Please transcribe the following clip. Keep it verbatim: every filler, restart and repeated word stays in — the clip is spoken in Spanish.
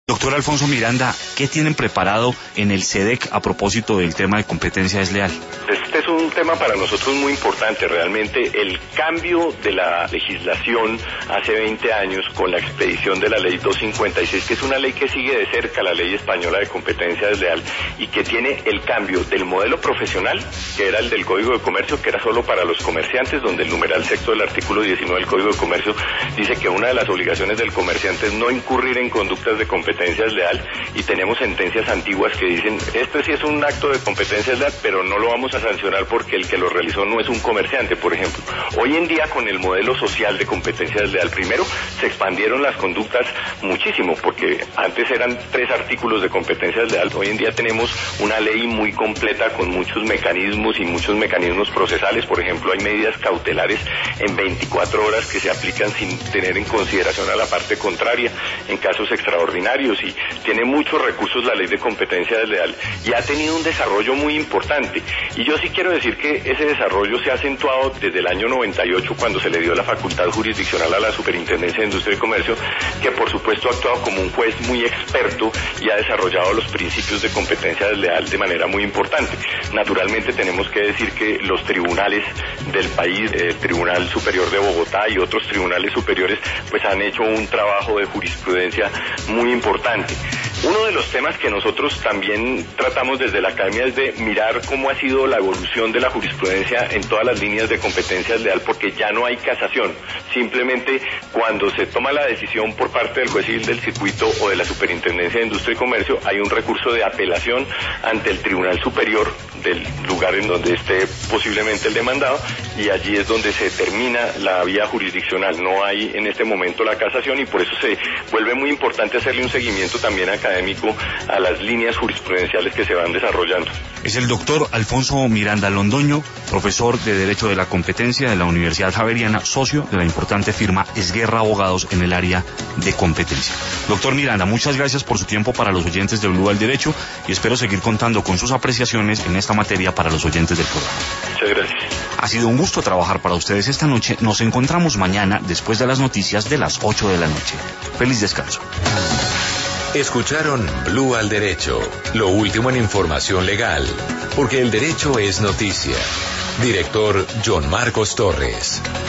Doctor Alfonso Miranda, ¿qué tienen preparado en el C E D E C a propósito del tema de competencia desleal? Este es un tema para nosotros muy importante. Realmente el cambio de la legislación hace veinte años con la expedición de la ley doscientos cincuenta y seis, que es una ley que sigue de cerca la ley española de competencia desleal y que tiene el cambio del modelo profesional, que era el del Código de Comercio, que era solo para los comerciantes, donde el numeral sexto del artículo diecinueve del Código de Comercio dice que una de las obligaciones del comerciante es no incurrir en conductas de competencia desleal, y tenemos sentencias antiguas que dicen esto sí es un acto de competencia desleal, pero no lo vamos a sancionar porque el que lo realizó no es un comerciante, por ejemplo. Hoy en día, con el modelo social de competencia desleal, primero se expandieron las conductas muchísimo, porque antes eran tres artículos de competencia desleal. Hoy en día tenemos una ley muy completa con muchos mecanismos y muchos mecanismos procesales. Por ejemplo, hay medidas cautelares en veinticuatro horas que se aplican sin tener en consideración a la parte contraria en casos extraordinarios, y tiene muchos recursos la ley de competencia desleal y ha tenido un desarrollo muy importante. Y yo sí quiero decir que ese desarrollo se ha acentuado desde el año noventa y ocho, cuando se le dio la facultad jurisdiccional a la Superintendencia de Industria y Comercio, que por supuesto ha actuado como un juez muy experto y ha desarrollado los principios de competencia desleal de manera muy importante. Naturalmente tenemos que decir que los tribunales del país, el Tribunal Superior de Bogotá y otros tribunales superiores, pues han hecho un trabajo de jurisprudencia muy importante. Uno de los temas que nosotros también tratamos desde la academia es de mirar cómo ha sido la evolución de la jurisprudencia en todas las líneas de competencia desleal, porque ya no hay casación. Simplemente cuando se toma la decisión por parte del juez civil del circuito o de la Superintendencia de Industria y Comercio, hay un recurso de apelación ante el Tribunal Superior del lugar en donde esté posiblemente el demandado, y allí es donde se termina la vía jurisdiccional. No hay en este momento la casación, y por eso se vuelve muy importante hacerle un seguimiento también académico a las líneas jurisprudenciales que se van desarrollando. Es el doctor Alfonso Miranda Londoño, profesor de Derecho de la Competencia de la Universidad Javeriana, socio de la importante firma Esguerra Abogados en el área de competencia. Doctor Miranda, muchas gracias por su tiempo para los oyentes de Blue al Derecho, y espero seguir contando con sus apreciaciones en esta materia para los oyentes del programa. Muchas gracias. Ha sido un gusto trabajar para ustedes esta noche. Nos encontramos mañana después de las noticias de las ocho de la noche. Feliz descanso. Escucharon Blue al Derecho, lo último en información legal, porque el derecho es noticia. Director John Marcos Torres.